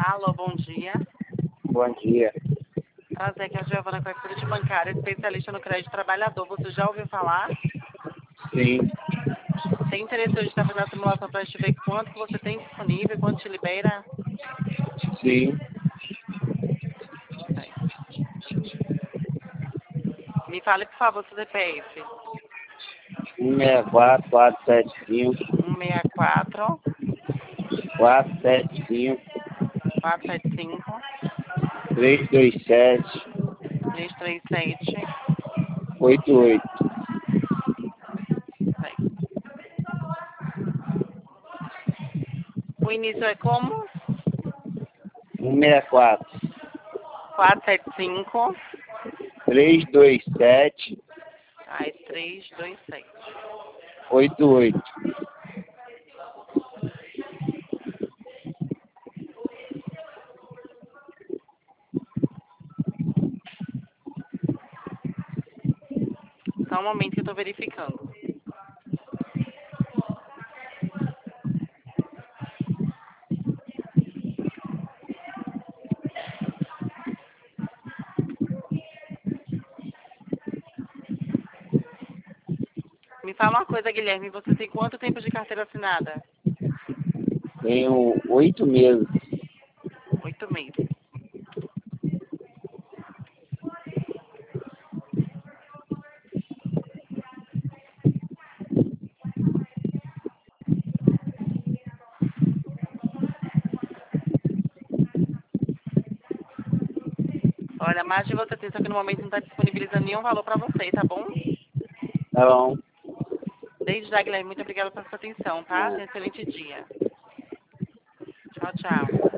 Alô, bom dia. Bom dia. Prazer, aqui é a Giovana com a Experiente Bancária, especialista no crédito trabalhador. Você já ouviu falar? Sim, Tem interesse hoje de estar fazendo a simulação para a gente ver quanto que você tem disponível, quanto te libera? sim. Bem. Me fale, por favor, seu CPF. 164 164 475 475 327 337. 88. Bem. O início é como? 164 475 327 aí 327. 88. Só um momento que eu estou verificando. Me fala uma coisa, Guilherme, você tem quanto tempo de carteira assinada? Tenho 8 meses. 8 meses. Olha, mais de você tem, só que no momento não está disponibilizando nenhum valor para você, tá bom? Tá bom. Desde já, Guilherme, muito obrigada pela sua atenção, tá? Tenha um excelente dia. Tchau, tchau.